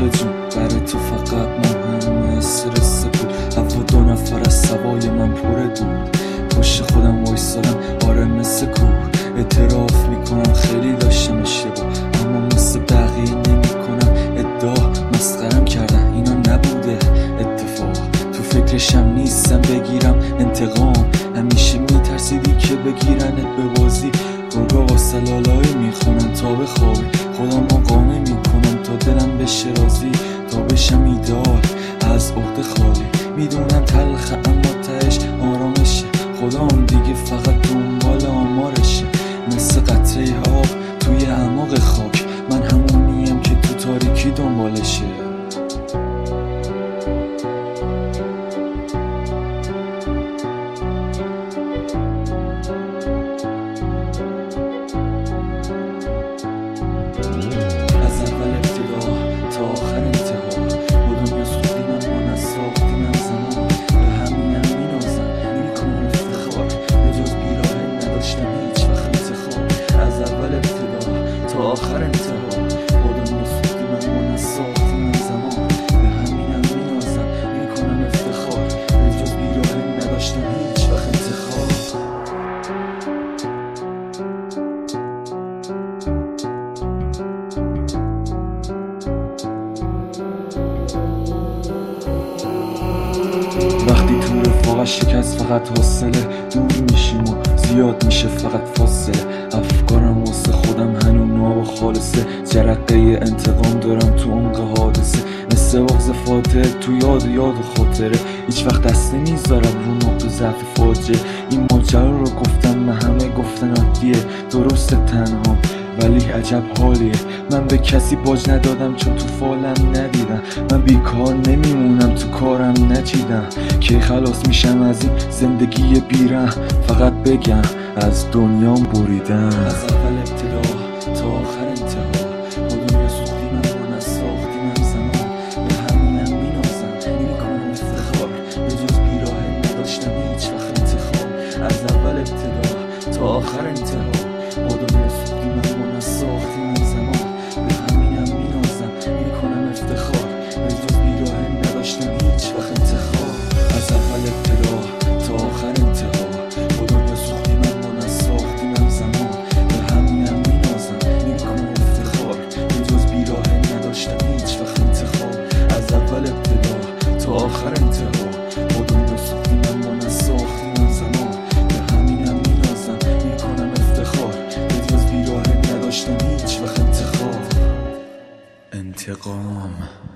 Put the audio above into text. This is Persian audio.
جون برای تو فقط مهم استرس بود. هوا 2 نفر از سوای من پره بود. پشت خودم وایسادم آره مثل کوه. اعتراف میکنم خیلی داشتم اشتباه، اما مثل بقیه نمیکنم ادعا. مسخرم کردن اینا نبوده اتفاق. تو فکرشم نیستم بگیرم انتقام. همیشه میترسیدی که بگیرنت به بازی. گرگا واسه لالایی میخونن تا به خوابی. خودم قانع میکنم تا دلم بشه راضی، تا بشم ایدال از عهده خالی. میدونم تلخه اما تهش آرامشه. خدام دیگه فقط دنبال آمارشه. مثل قطره آب توی اعماق خاک، من همونیم که تو تاریکی دنبالشه. از اول ابتدا تا آخر انتها با دنیا سوختیم اما نساختیم همزمان. به همینم مینازم میکنم افتخار، به جز بیراهه نداشتم هیچ وقت انتخاب. از اول ابتدا تا آخر انتها با دنیا سوختیم اما نساختیم همزمان. به همینم مینازم میکنم افتخار، به جز بیراهه نداشتم هیچ وقت انتخاب. وقتی تو رفاقش شکست فقط حوصله، دور میشیم و زیاد میشه فقط فاصله. افکارم واسه خودم هنوز ناب و خالصه. جرقه انتقام دارم تو عمق حادثه، مثل بغض فاتحه تو یاد و خاطره. هیچ وقت دست نمیذارم رو نقطه ضعف فاجعه. این ماجرا رو گفتم و همه گفتن عادیه. درسته تنها ولی عجب حالیه. من به کسی باج ندادم چون تو فالم ندیدم. من بیکار نمیمونم تو کارم نچیدم. که خلاص میشم از این زندگی بیرحم. فقط بگم از دنیام بریدم. از اول ابتدا تا آخر انتها با دنیا سوختیم اما نساختیم همزمان. به همینم مینازم میکنم افتخار، به جز بیراهه نداشتم هیچ وقت انتخاب. از اول ابتدا تا آخر انتها با دنیا سوختیم اما نساختیم همزمان. به همینم مینازم میکنم افتخار، به جز بیراهه نداشتم هیچ وقت انتخاب. از اول ابتدا تا آخر انتها با دنیا سوختیم اما نساختیم همزمان. به همینم مینازم میکنم افتخار، به جز بیراهه نداشتم هیچ وقت انتخاب. از اول ابتدا تا آخر انتها با دنیا سوختیم اما نساختیم همزمان. به همینم مینازم میکنم افتخار، به جز بیراهه نداشتم هیچ وقت انتخاب. انتقام